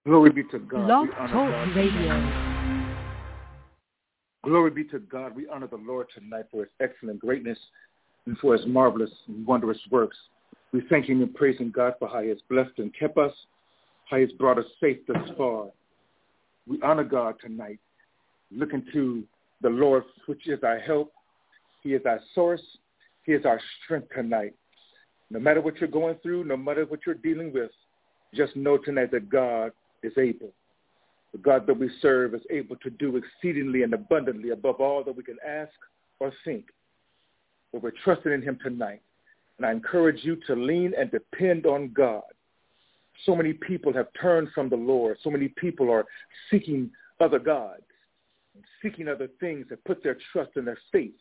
Glory be to God. Blog We honor Talk God Radio. tonight. Glory be to God. We honor the Lord tonight for his excellent greatness and for his marvelous and wondrous works. We thank him and praising God for how he has blessed and kept us, how he has brought us safe thus far. We honor God tonight, looking to the Lord, which is our help. He is our source. He is our strength tonight. No matter what you're going through, no matter what you're dealing with, just know tonight that God is able. The God that we serve is able to do exceedingly and abundantly above all that we can ask or think. But we're trusting in him tonight. And I encourage you to lean and depend on God. So many people have turned from the Lord. So many people are seeking other gods and seeking other things that put their trust and their faith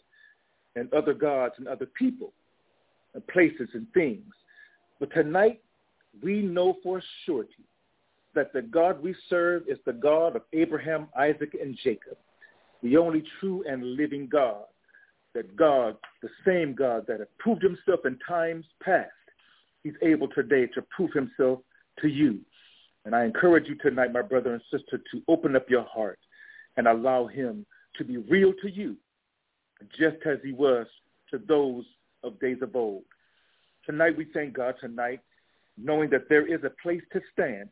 in other gods and other people and places and things. But tonight, we know for surety that the God we serve is the God of Abraham, Isaac, and Jacob, the only true and living God. That God, the same God that had proved himself in times past, he's able today to prove himself to you. And I encourage you tonight, my brother and sister, to open up your heart and allow him to be real to you, just as he was to those of days of old. Tonight we thank God tonight, knowing that there is a place to stand.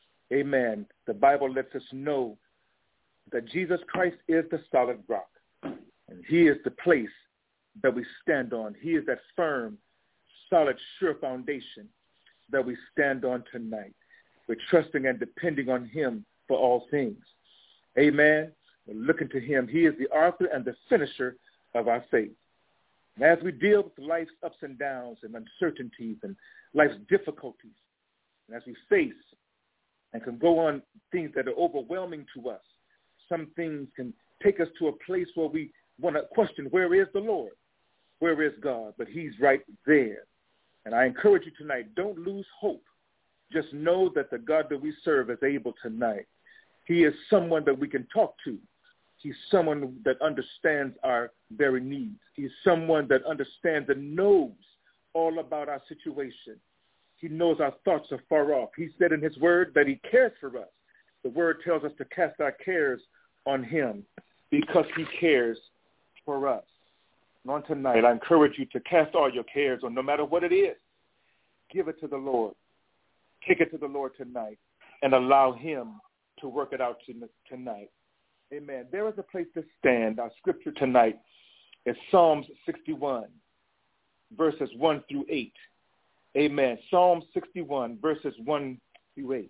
Amen. The Bible lets us know that Jesus Christ is the solid rock, and he is the place that we stand on. He is that firm, solid, sure foundation that we stand on tonight. We're trusting and depending on him for all things. Amen. We're looking to him. He is the author and the finisher of our faith. And as we deal with life's ups and downs and uncertainties and life's difficulties, and as we face and can go on things that are overwhelming to us, some things can take us to a place where we want to question, where is the Lord? Where is God? But he's right there. And I encourage you tonight, don't lose hope. Just know that the God that we serve is able tonight. He is someone that we can talk to. He's someone that understands our very needs. He's someone that understands and knows all about our situation. He knows our thoughts are far off. He said in his word that he cares for us. The word tells us to cast our cares on him because he cares for us. And on tonight, I encourage you to cast all your cares on, no matter what it is. Give it to the Lord. Take it to the Lord tonight and allow him to work it out tonight. Amen. There is a place to stand. Our scripture tonight is Psalms 61, verses 1 through 8. Amen. Psalm 61, verses 1 through 8,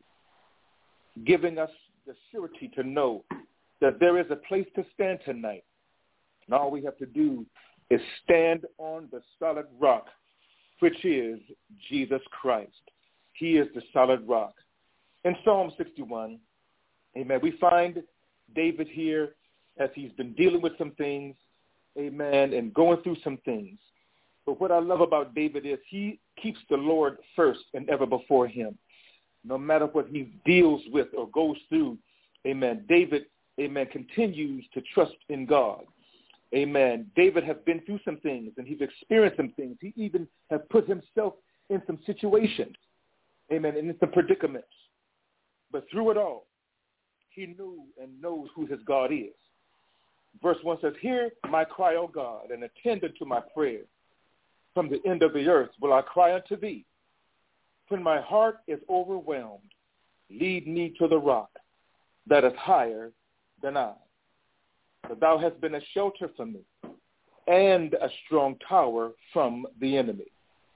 giving us the surety to know that there is a place to stand tonight. And all we have to do is stand on the solid rock, which is Jesus Christ. He is the solid rock. In Psalm 61, amen, we find David here as he's been dealing with some things, amen, and going through some things. But what I love about David is he keeps the Lord first and ever before him. No matter what he deals with or goes through, amen, David, amen, continues to trust in God. Amen. David has been through some things, and he's experienced some things. He even has put himself in some situations, amen, and in some predicaments. But through it all, he knew and knows who his God is. Verse 1 says, "Hear my cry, O God, and attend unto my prayer. From the end of the earth will I cry unto thee. When my heart is overwhelmed, lead me to the rock that is higher than I. For thou hast been a shelter for me and a strong tower from the enemy.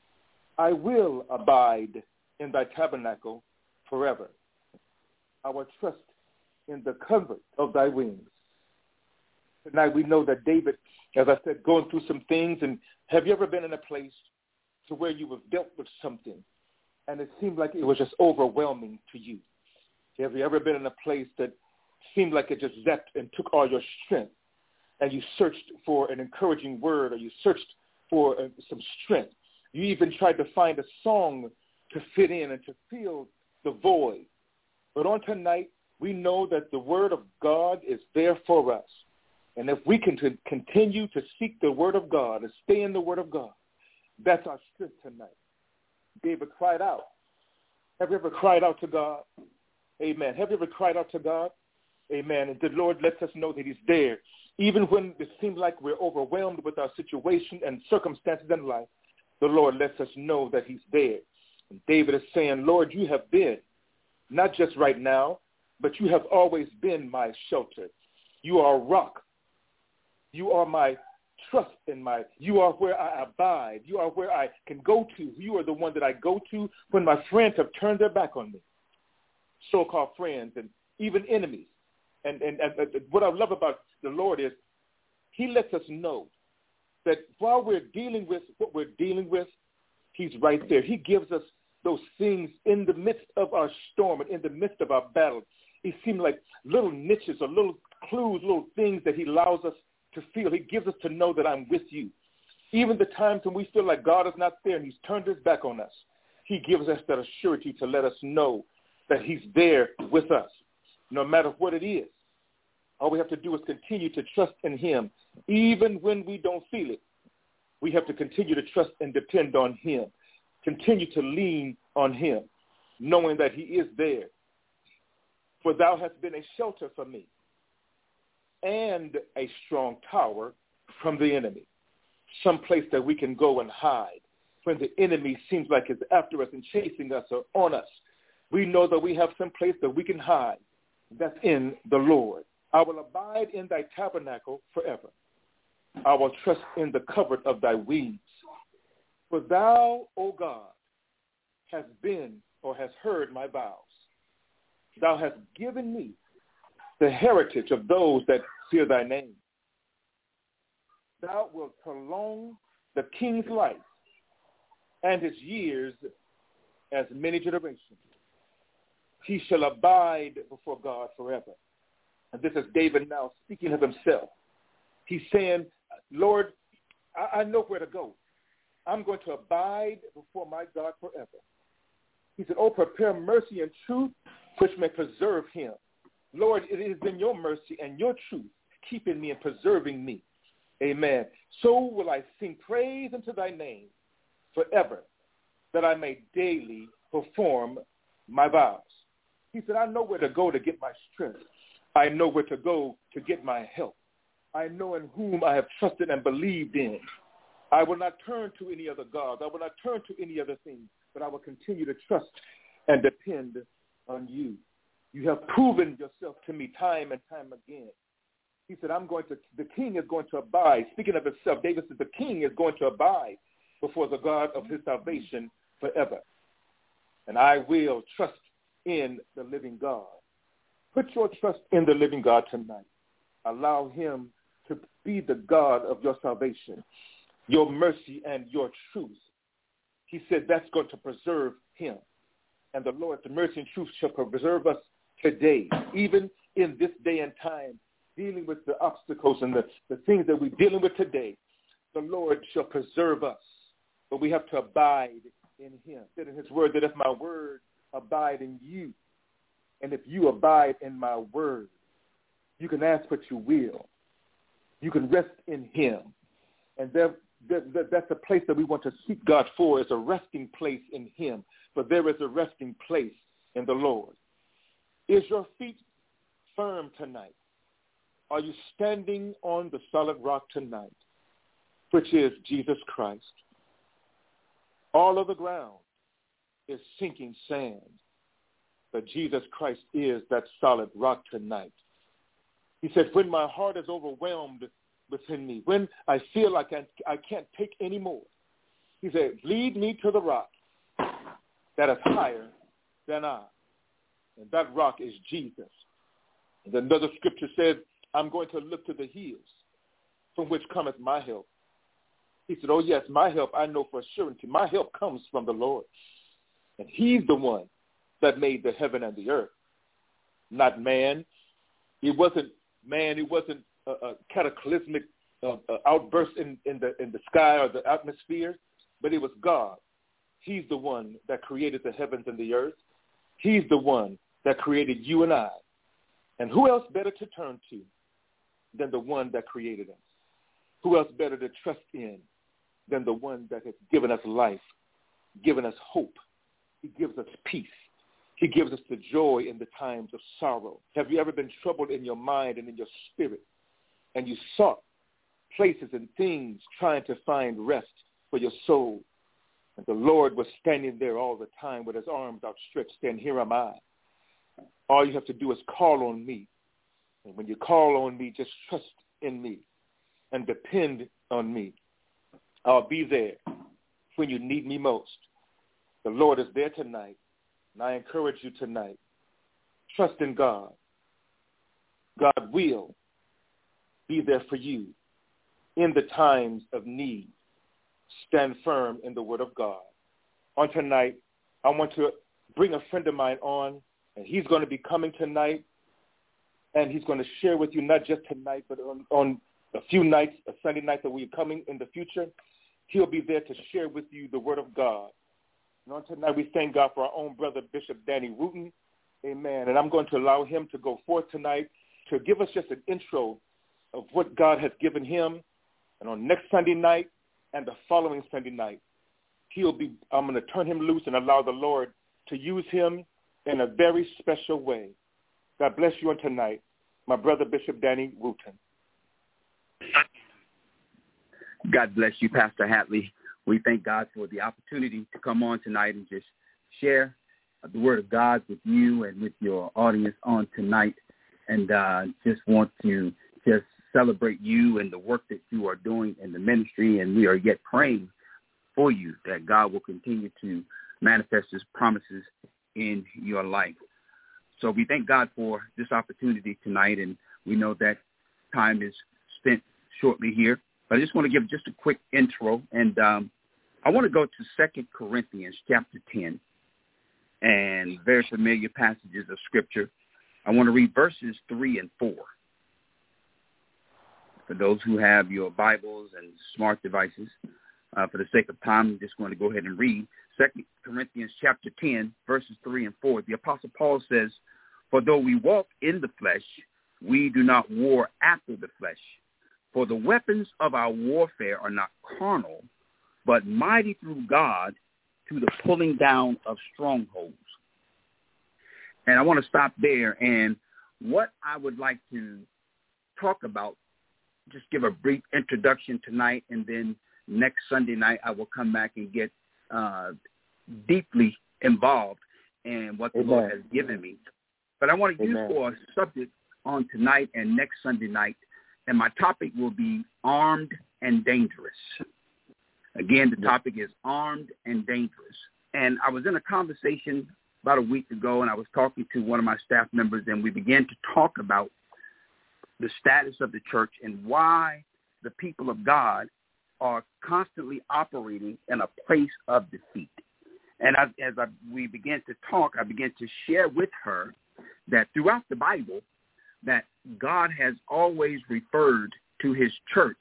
I will abide in thy tabernacle forever. I will trust in the comfort of thy wings." Tonight we know that David, as I said, going through some things. And have you ever been in a place to where you have dealt with something and it seemed like it was just overwhelming to you? Have you ever been in a place that seemed like it just zapped and took all your strength, and you searched for an encouraging word, or you searched for some strength? You even tried to find a song to fit in and to fill the void. But on tonight, we know that the word of God is there for us. And if we can continue to seek the word of God and stay in the word of God, that's our strength tonight. David cried out. Have you ever cried out to God? Amen. Have you ever cried out to God? Amen. And the Lord lets us know that he's there. Even when it seems like we're overwhelmed with our situation and circumstances in life, the Lord lets us know that he's there. And David is saying, Lord, you have been, not just right now, but you have always been my shelter. You are a rock. You are my trust in you are where I abide. You are where I can go to. You are the one that I go to when my friends have turned their back on me, so-called friends and even enemies. And what I love about the Lord is he lets us know that while we're dealing with what we're dealing with, he's right there. He gives us those things in the midst of our storm and in the midst of our battle. It seems like little niches or little clues, little things that he allows us to feel. He gives us to know that I'm with you. Even the times when we feel like God is not there and he's turned his back on us, he gives us that assurity to let us know that he's there with us, no matter what it is. All we have to do is continue to trust in him. Even when we don't feel it, we have to continue to trust and depend on him. Continue to lean on him, knowing that he is there. For thou hast been a shelter for me and a strong tower from the enemy, some place that we can go and hide when the enemy seems like it's after us and chasing us or on us. We know that we have some place that we can hide. That's in the Lord. I will abide in thy tabernacle forever. I will trust in the covert of thy wings. For thou, O God, hast been or hast heard my vows. Thou hast given me the heritage of those that fear thy name. Thou wilt prolong the king's life and his years as many generations. He shall abide before God forever. And this is David now speaking of himself. He's saying, Lord, I know where to go. I'm going to abide before my God forever. He said, oh, prepare mercy and truth, which may preserve him. Lord, it has been your mercy and your truth keeping me and preserving me. Amen. So will I sing praise unto thy name forever, that I may daily perform my vows. He said, I know where to go to get my strength. I know where to go to get my help. I know in whom I have trusted and believed in. I will not turn to any other gods. I will not turn to any other thing, but I will continue to trust and depend on you. You have proven yourself to me time and time again. He said, the king is going to abide. Speaking of himself, David said, the king is going to abide before the God of his salvation forever. And I will trust in the living God. Put your trust in the living God tonight. Allow him to be the God of your salvation, your mercy and your truth. He said that's going to preserve him. And the Lord's mercy and truth shall preserve us today, even in this day and time, dealing with the obstacles and the things that we're dealing with today. The Lord shall preserve us, but we have to abide in him. He said in his word that if my word abide in you, and if you abide in my word, you can ask what you will. You can rest in him. And that's a place that we want to seek God for, is a resting place in him. But there is a resting place in the Lord. Is your feet firm tonight? Are you standing on the solid rock tonight, which is Jesus Christ? All of the ground is sinking sand, but Jesus Christ is that solid rock tonight. He said, when my heart is overwhelmed within me, when I feel like I can't take any more, he said, lead me to the rock that is higher than I. And that rock is Jesus. And another scripture says, I'm going to look to the hills from which cometh my help. He said, oh, yes, my help, I know for surety. My help comes from the Lord. And he's the one that made the heaven and the earth, not man. It wasn't man. It wasn't a cataclysmic outburst in the sky or the atmosphere, but it was God. He's the one that created the heavens and the earth. He's the one that created you and I. And who else better to turn to than the one that created us? Who else better to trust in than the one that has given us life, given us hope? He gives us peace. He gives us the joy in the times of sorrow. Have you ever been troubled in your mind and in your spirit, and you sought places and things trying to find rest for your soul? And the Lord was standing there all the time with his arms outstretched, saying, here am I. All you have to do is call on me. And when you call on me, just trust in me and depend on me. I'll be there when you need me most. The Lord is there tonight, and I encourage you tonight. Trust in God. God will be there for you in the times of need. Stand firm in the word of God. On tonight, I want to bring a friend of mine on, and he's going to be coming tonight, and he's going to share with you not just tonight, but on a few nights, a Sunday night that we're coming in the future. He'll be there to share with you the word of God. And on tonight, we thank God for our own brother, Bishop Danny Wooten. Amen. And I'm going to allow him to go forth tonight to give us just an intro of what God has given him. And on next Sunday night and the following Sunday night, I'm going to turn him loose and allow the Lord to use him in a very special way. God bless you on tonight, my brother, Bishop Danny Wooten. God bless you, Pastor Hatley. We thank God for the opportunity to come on tonight and just share the word of God with you and with your audience on tonight. And just want to just celebrate you and the work that you are doing in the ministry. And we are yet praying for you that God will continue to manifest his promises in your life. So we thank God for this opportunity tonight, and we know that time is spent shortly here. But I just want to give just a quick intro, and I want to go to 2 Corinthians chapter 10, and very familiar passages of Scripture. I want to read verses 3 and 4. For those who have your Bibles and smart devices, for the sake of time, I'm just going to go ahead and read 2 Corinthians chapter 10, verses 3 and 4. The Apostle Paul says, for though we walk in the flesh, we do not war after the flesh. For the weapons of our warfare are not carnal, but mighty through God to the pulling down of strongholds. And I want to stop there. And what I would like to talk about, just give a brief introduction tonight, and then next Sunday night I will come back and get deeply involved in what the Lord has given me. But I want to use for a subject on tonight and next Sunday night, and my topic will be armed and dangerous. Again, the topic is armed and dangerous. And I was in a conversation about a week ago, and I was talking to one of my staff members, and we began to talk about the status of the church and why the people of God are constantly operating in a place of defeat. And we began to talk, I began to share with her that throughout the Bible, that God has always referred to his church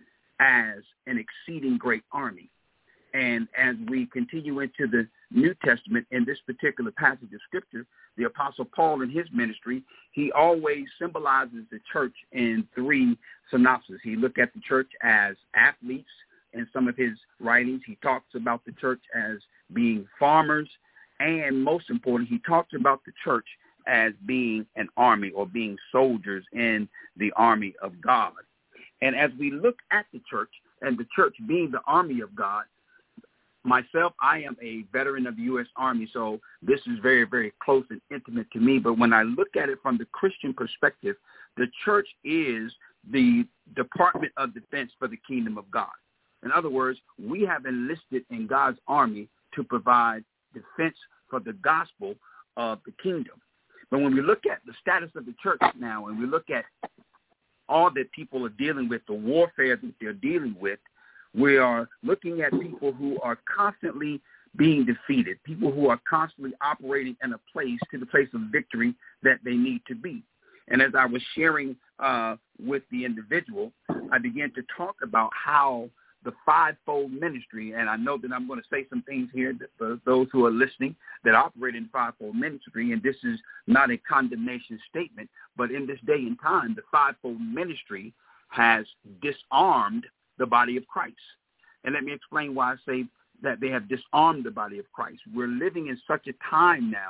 as an exceeding great army. And as we continue into the New Testament in this particular passage of Scripture, the Apostle Paul in his ministry, he always symbolizes the church in three synopses. He looked at the church as athletes. In some of his writings, he talks about the church as being farmers. And most importantly, he talks about the church as being an army or being soldiers in the army of God. And as we look at the church and the church being the army of God, myself, I am a veteran of the U.S. Army, so this is very, very close and intimate to me. But when I look at it from the Christian perspective, the church is the Department of Defense for the kingdom of God. In other words, we have enlisted in God's army to provide defense for the gospel of the kingdom. But when we look at the status of the church now, and we look at all that people are dealing with, the warfare that they're dealing with, we are looking at people who are constantly being defeated, people who are constantly operating in a place to the place of victory that they need to be. And as I was sharing with the individual, I began to talk about how the fivefold ministry, and I know that I'm going to say some things here that for those who are listening that operate in fivefold ministry, and this is not a condemnation statement, but in this day and time, the fivefold ministry has disarmed the body of Christ. And let me explain why I say that they have disarmed the body of Christ. We're living in such a time now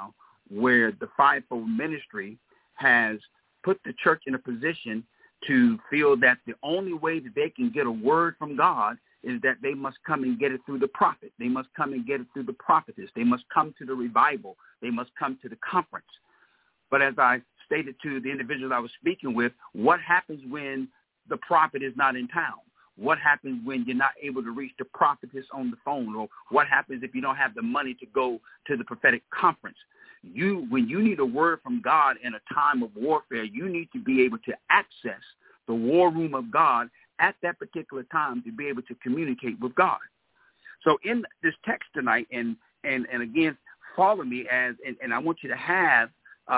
where the fivefold ministry has put the church in a position to feel that the only way that they can get a word from God is that they must come and get it through the prophet. They must come and get it through the prophetess. They must come to the revival. They must come to the conference. But as I stated to the individuals I was speaking with, what happens when the prophet is not in town? What happens when you're not able to reach the prophetess on the phone? Or what happens if you don't have the money to go to the prophetic conference? When you need a word from God in a time of warfare, you need to be able to access the war room of God at that particular time to be able to communicate with God. So in this text tonight, and again, follow me and I want you to have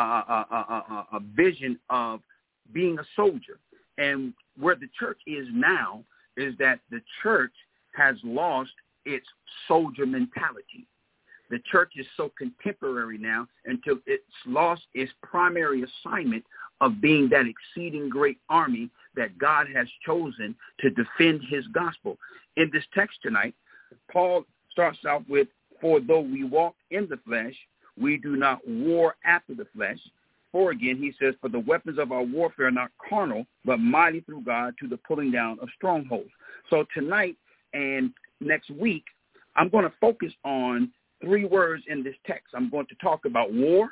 a vision of being a soldier. And where the church is now is that the church has lost its soldier mentality. The church is so contemporary now until it's lost its primary assignment of being that exceeding great army that God has chosen to defend his gospel. In this text tonight, Paul starts out with, for though we walk in the flesh, we do not war after the flesh. For again, he says, for the weapons of our warfare are not carnal, but mighty through God to the pulling down of strongholds. So tonight and next week, I'm going to focus on 3 words in this text. I'm going to talk about war,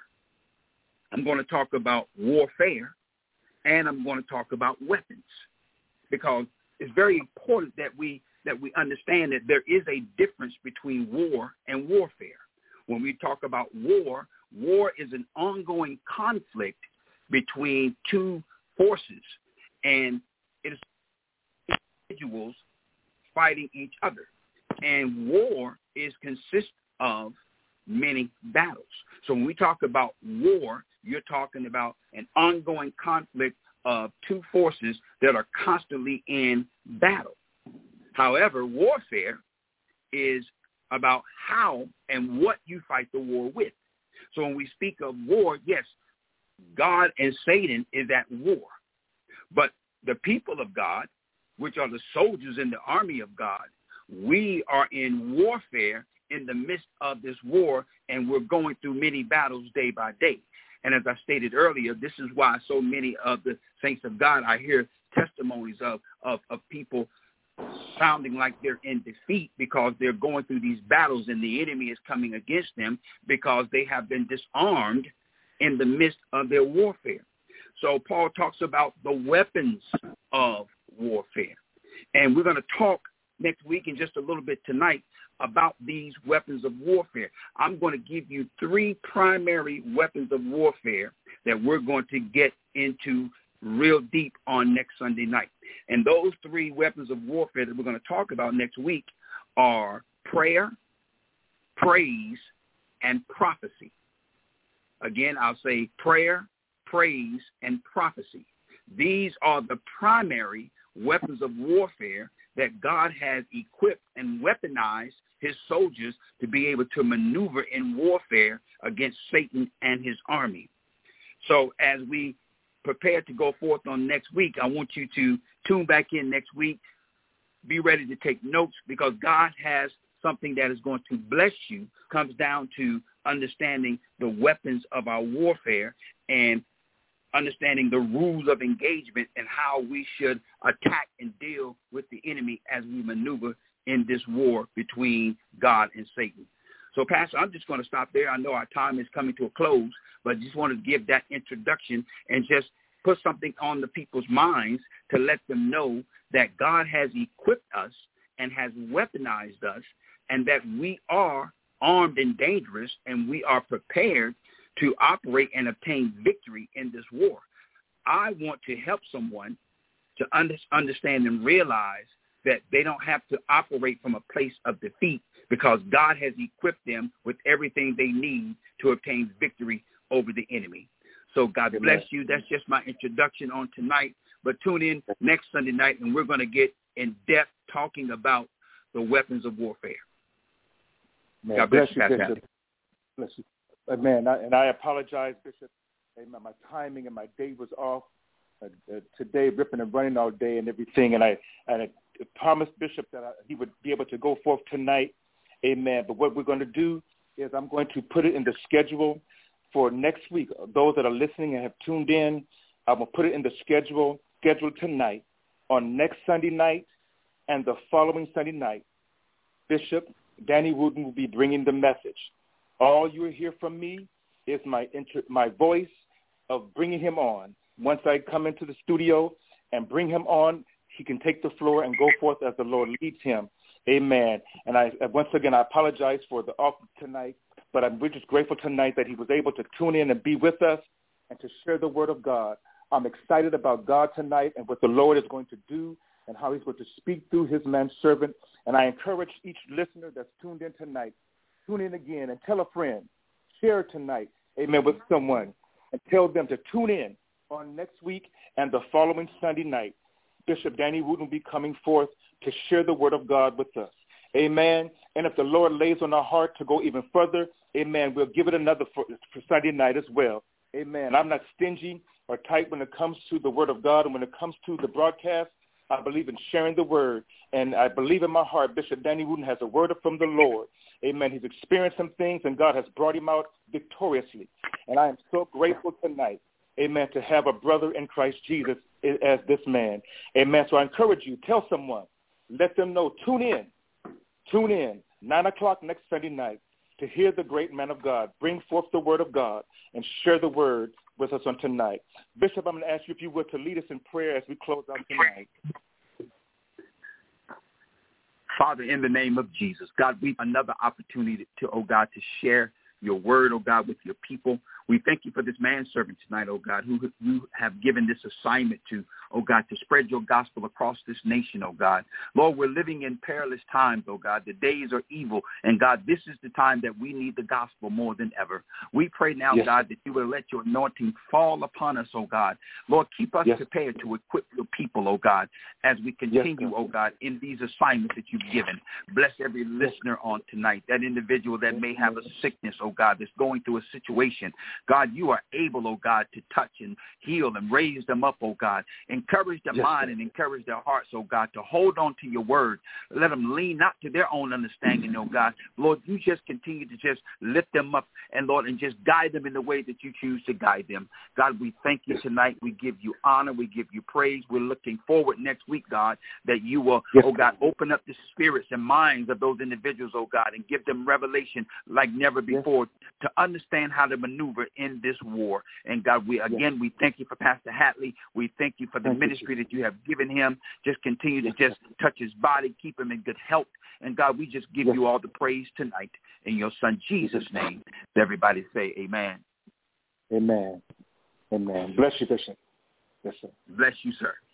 I'm going to talk about warfare, and I'm going to talk about weapons, because it's very important that we understand that there is a difference between war and warfare. When we talk about war, war is an ongoing conflict between 2 forces, and it is individuals fighting each other. And war consists of many battles. So when we talk about war, you're talking about an ongoing conflict of 2 forces that are constantly in battle. However, warfare is about how and what you fight the war with. So when we speak of war, yes, God and Satan is at war. But the people of God, which are the soldiers in the army of God, we are in warfare in the midst of this war, and we're going through many battles day by day. And as I stated earlier, this is why so many of the saints of God, I hear testimonies of people sounding like they're in defeat because they're going through these battles and the enemy is coming against them because they have been disarmed in the midst of their warfare. So Paul talks about the weapons of warfare. And we're going to talk next week and just a little bit tonight about these weapons of warfare. I'm going to give you 3 primary weapons of warfare that we're going to get into real deep on next Sunday night. And those 3 weapons of warfare that we're going to talk about next week are prayer, praise, and prophecy. Again, I'll say prayer, praise, and prophecy. These are the primary weapons of warfare that God has equipped and weaponized his soldiers to be able to maneuver in warfare against Satan and his army. So as we prepare to go forth on next week, I want you to tune back in next week. Be ready to take notes, because God has something that is going to bless you. Comes down to understanding the weapons of our warfare and understanding the rules of engagement and how we should attack and deal with the enemy as we maneuver in this war between God and Satan. So, Pastor, I'm just going to stop there. I know our time is coming to a close, but just wanted to give that introduction and just put something on the people's minds to let them know that God has equipped us and has weaponized us, and that we are armed and dangerous, and we are prepared to operate and obtain victory in this war. I want to help someone to understand and realize that they don't have to operate from a place of defeat, because God has equipped them with everything they need to obtain victory over the enemy. So God bless you. That's just my introduction on tonight. But tune in next Sunday night, and we're going to get in depth talking about the weapons of warfare. Man, God bless you, Bishop. Bless you. Amen. And I apologize, Bishop. Amen. My timing and my day was off. Today, ripping and running all day and everything. And I promised Bishop that he would be able to go forth tonight. Amen. But what we're going to do is I'm going to put it in the schedule for next week. Those that are listening and have tuned in, I'm going to put it in the schedule tonight. On next Sunday night and the following Sunday night, Bishop Danny Wooten will be bringing the message. All you will hear from me is my voice of bringing him on. Once I come into the studio and bring him on, he can take the floor and go forth as the Lord leads him. Amen. And once again, I apologize for the off tonight, but we're just grateful tonight that he was able to tune in and be with us and to share the word of God. I'm excited about God tonight and what the Lord is going to do and how he's going to speak through his manservant. And I encourage each listener that's tuned in tonight, tune in again and tell a friend, share tonight, amen, with someone, and tell them to tune in on next week and the following Sunday night. Bishop Danny Wooten will be coming forth to share the word of God with us. Amen. And if the Lord lays on our heart to go even further, amen, we'll give it another for Sunday night as well. Amen. I'm not stingy or tight when it comes to the word of God, and when it comes to the broadcast, I believe in sharing the word, and I believe in my heart Bishop Danny Wooten has a word from the Lord. Amen. He's experienced some things, and God has brought him out victoriously. And I am so grateful tonight, amen, to have a brother in Christ Jesus as this man. Amen. So I encourage you, tell someone, let them know, tune in, 9 o'clock next Sunday night to hear the great man of God bring forth the word of God and share the word with us on tonight. Bishop, I'm going to ask you if you would to lead us in prayer as we close out tonight. Father, in the name of Jesus, God, we have another opportunity to, oh God, to share your word, oh God, with your people. We thank you for this manservant tonight, oh God, who you have given this assignment to, oh God, to spread your gospel across this nation, oh God. Lord, we're living in perilous times, oh God. The days are evil, and God, this is the time that we need the gospel more than ever. We pray now, yes, God, that you will let your anointing fall upon us, oh God. Lord, keep us, yes, prepared to equip your people, oh God, as we continue, yes, oh God, in these assignments that you've given. Bless every listener on tonight, that individual that may have a sickness, oh God, that's going through a situation. God, you are able, oh God, to touch and heal and raise them up, oh God. Encourage their mind and encourage their hearts, oh God, to hold on to your word. Let them lean not to their own understanding, oh God. Lord, you just continue to just lift them up, and Lord, and just guide them in the way that you choose to guide them. God, we thank you tonight. We give you honor. We give you praise. We're looking forward next week, God, that you will, oh God, open up the spirits and minds of those individuals, oh God, and give them revelation like never before to understand how to maneuver in this war. And God, we thank you for Pastor Hatley. We thank you for the ministry that you have given him. Just continue to just touch his body, keep him in good health. And God, we just give you all the praise tonight in your son Jesus' name. Everybody say amen. Amen. Amen. Bless you, Bishop. Yes, sir. Bless you, sir.